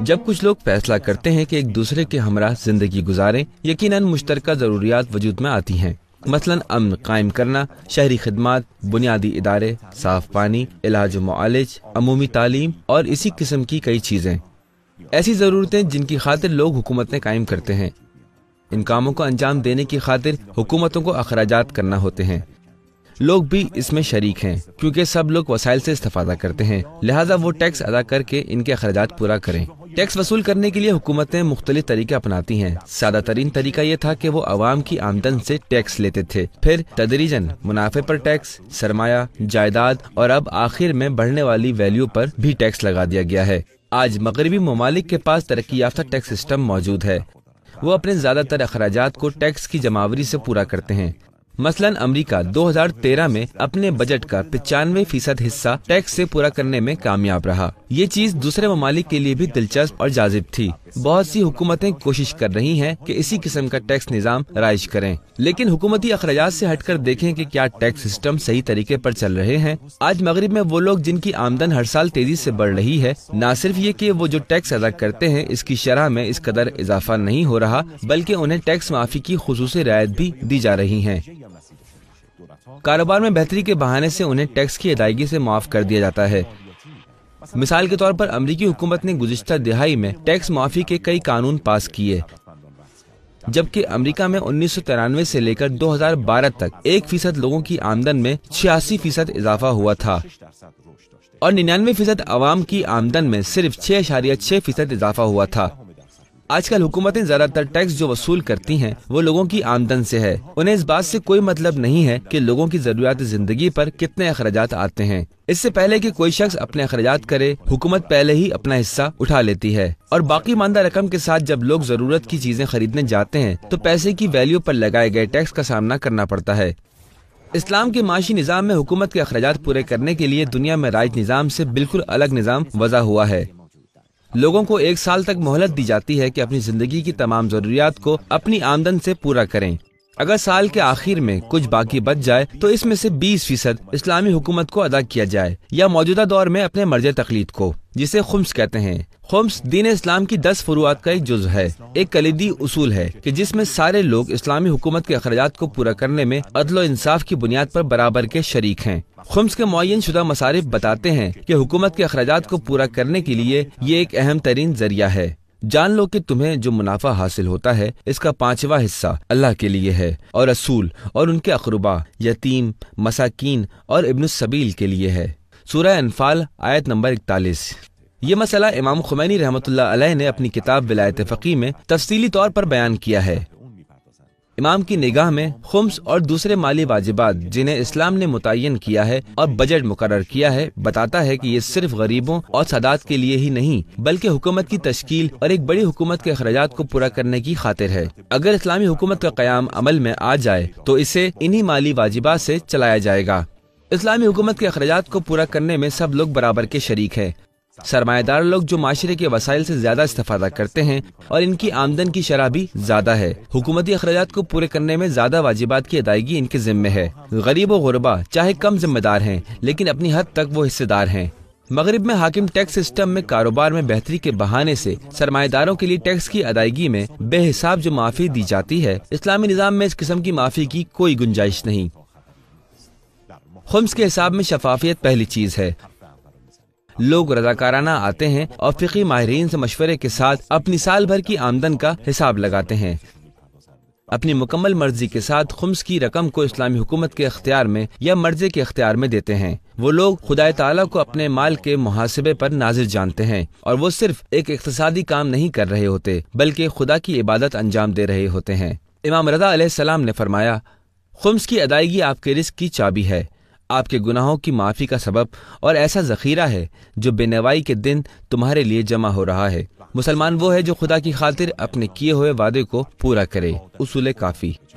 جب کچھ لوگ فیصلہ کرتے ہیں کہ ایک دوسرے کے ہمراہ زندگی گزاریں، یقیناً مشترکہ ضروریات وجود میں آتی ہیں، مثلاً امن قائم کرنا، شہری خدمات، بنیادی ادارے، صاف پانی، علاج و معالج، عمومی تعلیم اور اسی قسم کی کئی چیزیں، ایسی ضرورتیں جن کی خاطر لوگ حکومتیں قائم کرتے ہیں۔ ان کاموں کو انجام دینے کی خاطر حکومتوں کو اخراجات کرنا ہوتے ہیں۔ لوگ بھی اس میں شریک ہیں کیونکہ سب لوگ وسائل سے استفادہ کرتے ہیں، لہٰذا وہ ٹیکس ادا کر کے ان کے اخراجات پورا کریں۔ ٹیکس وصول کرنے کے لیے حکومتیں مختلف طریقے اپناتی ہیں۔ سادہ ترین طریقہ یہ تھا کہ وہ عوام کی آمدن سے ٹیکس لیتے تھے، پھر تدریجاً منافع پر ٹیکس، سرمایہ، جائیداد اور اب آخر میں بڑھنے والی ویلیو پر بھی ٹیکس لگا دیا گیا ہے۔ آج مغربی ممالک کے پاس ترقی یافتہ ٹیکس سسٹم موجود ہے۔ وہ اپنے زیادہ تر اخراجات کو ٹیکس کی جمعآوری سے پورا کرتے ہیں۔ مثلاً امریکہ 2013 میں اپنے بجٹ کا 95% حصہ ٹیکس سے پورا کرنے میں کامیاب رہا۔ یہ چیز دوسرے ممالک کے لیے بھی دلچسپ اور جاذب تھی۔ بہت سی حکومتیں کوشش کر رہی ہیں کہ اسی قسم کا ٹیکس نظام رائج کریں، لیکن حکومتی اخراجات سے ہٹ کر دیکھیں کہ کیا ٹیکس سسٹم صحیح طریقے پر چل رہے ہیں۔ آج مغرب میں وہ لوگ جن کی آمدن ہر سال تیزی سے بڑھ رہی ہے، نہ صرف یہ کہ وہ جو ٹیکس ادا کرتے ہیں اس کی شرح میں اس قدر اضافہ نہیں ہو رہا، بلکہ انہیں ٹیکس معافی کی خصوصی رعایت بھی دی جا رہی ہیں۔ کاروبار میں بہتری کے بہانے سے انہیں ٹیکس کی ادائیگی سے معاف کر دیا جاتا ہے۔ مثال کے طور پر امریکی حکومت نے گزشتہ دہائی میں ٹیکس معافی کے کئی قانون پاس کیے، جبکہ امریکہ میں 1993 سے لے کر 2012 تک 1% لوگوں کی آمدن میں 86% اضافہ ہوا تھا اور 99% عوام کی آمدن میں صرف 6.6% اضافہ ہوا تھا۔ آج کل حکومتیں زیادہ تر ٹیکس جو وصول کرتی ہیں وہ لوگوں کی آمدن سے ہے۔ انہیں اس بات سے کوئی مطلب نہیں ہے کہ لوگوں کی ضروریات زندگی پر کتنے اخراجات آتے ہیں۔ اس سے پہلے کہ کوئی شخص اپنے اخراجات کرے، حکومت پہلے ہی اپنا حصہ اٹھا لیتی ہے، اور باقی ماندہ رقم کے ساتھ جب لوگ ضرورت کی چیزیں خریدنے جاتے ہیں تو پیسے کی ویلیو پر لگائے گئے ٹیکس کا سامنا کرنا پڑتا ہے۔ اسلام کے معاشی نظام میں حکومت کے اخراجات پورے کرنے کے لیے دنیا میں رائج نظام سے بالکل الگ نظام وضع ہوا ہے۔ لوگوں کو 1 سال تک مہلت دی جاتی ہے کہ اپنی زندگی کی تمام ضروریات کو اپنی آمدن سے پورا کریں۔ اگر سال کے آخر میں کچھ باقی بچ جائے تو اس میں سے 20% اسلامی حکومت کو ادا کیا جائے، یا موجودہ دور میں اپنے مرجع تقلید کو، جسے خمس کہتے ہیں۔ خمس دین اسلام کی 10 فروعات کا ایک جزء ہے، ایک کلیدی اصول ہے کہ جس میں سارے لوگ اسلامی حکومت کے اخراجات کو پورا کرنے میں عدل و انصاف کی بنیاد پر برابر کے شریک ہیں۔ خمس کے معین شدہ مصارف بتاتے ہیں کہ حکومت کے اخراجات کو پورا کرنے کے لیے یہ ایک اہم ترین ذریعہ ہے۔ جان لو کہ تمہیں جو منافع حاصل ہوتا ہے اس کا 5واں حصہ اللہ کے لیے ہے اور رسول اور ان کے اقربا، یتیم، مساکین اور ابن السبیل کے لیے ہے۔ سورہ انفال آیت نمبر 41۔ یہ مسئلہ امام خمینی رحمۃ اللہ علیہ نے اپنی کتاب ولایت فقیہ میں تفصیلی طور پر بیان کیا ہے۔ امام کی نگاہ میں خمس اور دوسرے مالی واجبات جنہیں اسلام نے متعین کیا ہے اور بجٹ مقرر کیا ہے، بتاتا ہے کہ یہ صرف غریبوں اور سادات کے لیے ہی نہیں بلکہ حکومت کی تشکیل اور ایک بڑی حکومت کے اخراجات کو پورا کرنے کی خاطر ہے۔ اگر اسلامی حکومت کا قیام عمل میں آ جائے تو اسے انہی مالی واجبات سے چلایا جائے گا۔ اسلامی حکومت کے اخراجات کو پورا کرنے میں سب لوگ برابر کے شریک ہیں۔ سرمایہ دار لوگ جو معاشرے کے وسائل سے زیادہ استفادہ کرتے ہیں اور ان کی آمدن کی شرح بھی زیادہ ہے، حکومتی اخراجات کو پورے کرنے میں زیادہ واجبات کی ادائیگی ان کے ذمہ ہے۔ غریب و غربا چاہے کم ذمہ دار ہیں لیکن اپنی حد تک وہ حصے دار ہیں۔ مغرب میں حاکم ٹیکس سسٹم میں کاروبار میں بہتری کے بہانے سے سرمایہ داروں کے لیے ٹیکس کی ادائیگی میں بے حساب جو معافی دی جاتی ہے، اسلامی نظام میں اس قسم کی معافی کی کوئی گنجائش نہیں۔ خمس کے حساب میں شفافیت پہلی چیز ہے۔ لوگ رضاکارانہ آتے ہیں اور فقہی ماہرین سے مشورے کے ساتھ اپنی سال بھر کی آمدن کا حساب لگاتے ہیں۔ اپنی مکمل مرضی کے ساتھ خمس کی رقم کو اسلامی حکومت کے اختیار میں یا مرضے کے اختیار میں دیتے ہیں۔ وہ لوگ خدا تعالیٰ کو اپنے مال کے محاسبے پر ناظر جانتے ہیں اور وہ صرف ایک اقتصادی کام نہیں کر رہے ہوتے بلکہ خدا کی عبادت انجام دے رہے ہوتے ہیں۔ امام رضا علیہ السلام نے فرمایا، خمس کی ادائیگی آپ کے رزق کی چابی ہے، آپ کے گناہوں کی معافی کا سبب اور ایسا ذخیرہ ہے جو بے نوائی کے دن تمہارے لیے جمع ہو رہا ہے۔ مسلمان وہ ہے جو خدا کی خاطر اپنے کیے ہوئے وعدے کو پورا کرے۔ اصول کافی۔